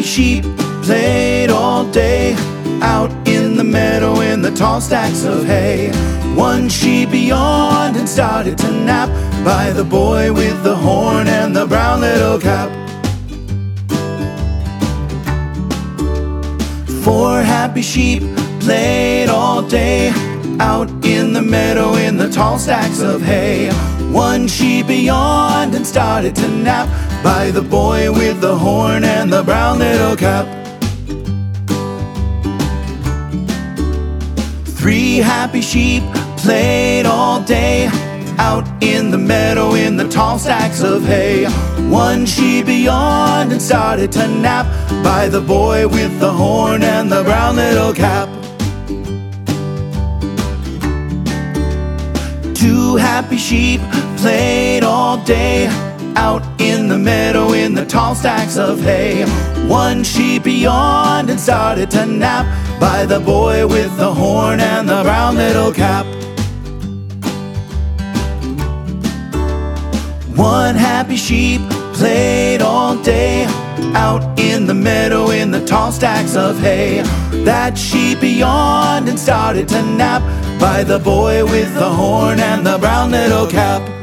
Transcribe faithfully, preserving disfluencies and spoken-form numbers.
sheep played all day out in the meadow in the tall stacks of hay. One sheep yawned and started to nap by the boy with the horn and the brown little cap. Four happy sheep played all day out in the meadow in the tall stacks of hay. One sheep yawned and started to nap by the boy with the horn and the brown little cap. Three happy sheep played all day out in the meadow in the tall stacks of hay. One sheep yawned and started to nap by the boy with the horn and the brown little cap. Two happy sheep played all day out in the meadow in the tall stacks of hay. One sheep yawned and started to nap by the boy with the horn and the brown little cap. One happy sheep played all day out in the meadow in the tall stacks of hay. That sheep yawned and started to nap by the boy with the horn and the brown little cap.